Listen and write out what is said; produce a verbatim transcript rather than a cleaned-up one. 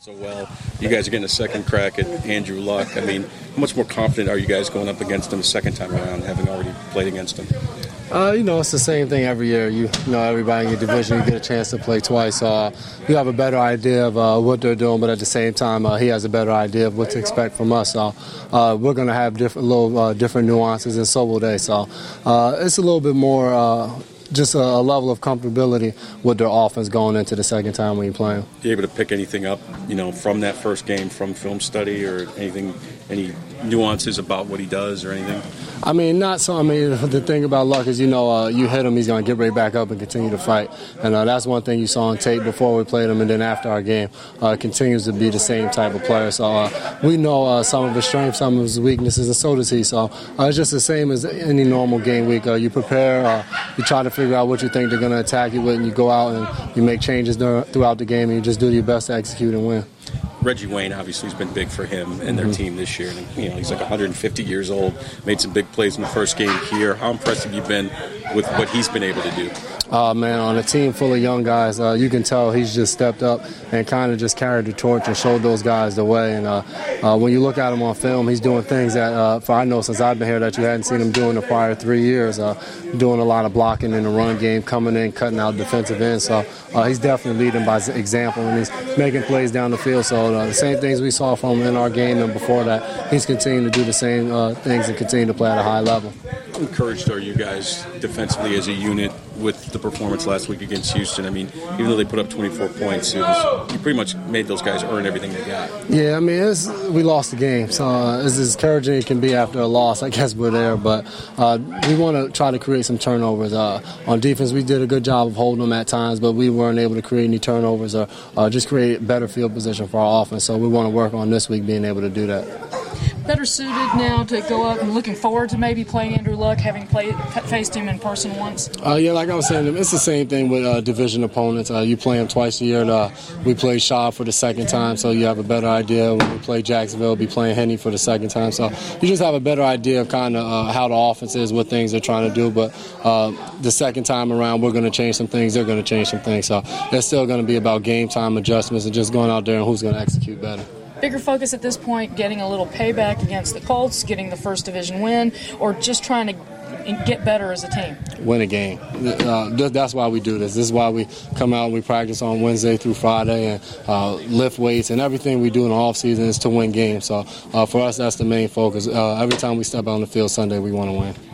So well, you guys are getting a second crack at Andrew Luck. I mean, how much more confident are you guys going up against him the second time around, having already played against him? Uh, you know, it's the same thing every year. You, you know, everybody in your division, you get a chance to play twice. So uh, you have a better idea of uh, what they're doing, but at the same time, uh, he has a better idea of what to expect from us. So uh, we're going to have different little uh, different nuances, and so will they. So uh, it's a little bit more. Uh, Just a, a level of comfortability with their offense going into the second time when you play them. You able to pick anything up, you know, from that first game, from film study, or anything, any nuances about what he does or anything? I mean, not so. I mean, the thing about Luck is, you know, uh, you hit him, he's going to get right back up and continue to fight. And uh, that's one thing you saw on tape before we played him, and then after our game, uh, continues to be the same type of player. So uh, we know uh, some of his strengths, some of his weaknesses, and so does he. So uh, it's just the same as any normal game week. Uh, you prepare, uh, you try to figure out what you think they're going to attack you with, and you go out and you make changes throughout the game, and you just do your best to execute and win. Reggie Wayne obviously has been big for him and their mm-hmm. team this year. And, you know, he's like one hundred fifty years old, made some big plays in the first game here. How impressed have you been with what he's been able to do? Uh, man, on a team full of young guys, uh, you can tell he's just stepped up and kind of just carried the torch and showed those guys the way. And uh, uh, when you look at him on film, he's doing things that, uh, for I know since I've been here, that you hadn't seen him do in the prior three years. Uh, doing a lot of blocking in the run game, coming in, cutting out defensive ends. So uh, he's definitely leading by example, and he's making plays down the field. So uh, the same things we saw from him in our game and before that, he's continuing to do the same uh, things and continue to play at a high level. How encouraged are you guys defensively as a unit with the performance last week against Houston? I mean, even though they put up twenty-four points, it was, you pretty much made those guys earn everything they got. Yeah, I mean, it's, we lost the game, so uh, it's as encouraging as it can be after a loss. I guess we're there, but uh, we want to try to create some turnovers. Uh, on defense, we did a good job of holding them at times, but we weren't able to create any turnovers or uh, just create better field position for our offense. So we want to work on this week being able to do that. Better suited now to go up and looking forward to maybe playing Andrew Luck, having played faced him in person once? Uh, yeah, like I was saying, it's the same thing with uh, division opponents. Uh, you play them twice a year. Uh, we play Shaw for the second time, so you have a better idea. When we play Jacksonville, we'll be playing Henny for the second time. So you just have a better idea of kind of uh, how the offense is, what things they're trying to do. But uh, the second time around, we're going to change some things. They're going to change some things. So it's still going to be about game time adjustments and just going out there and who's going to execute better. Bigger focus at this point, getting a little payback against the Colts, getting the first division win, or just trying to get better as a team? Win a game. Uh, that's why we do this. This is why we come out and we practice on Wednesday through Friday and uh, lift weights, and everything we do in the offseason is to win games. So uh, for us, that's the main focus. Uh, every time we step out on the field Sunday, we want to win.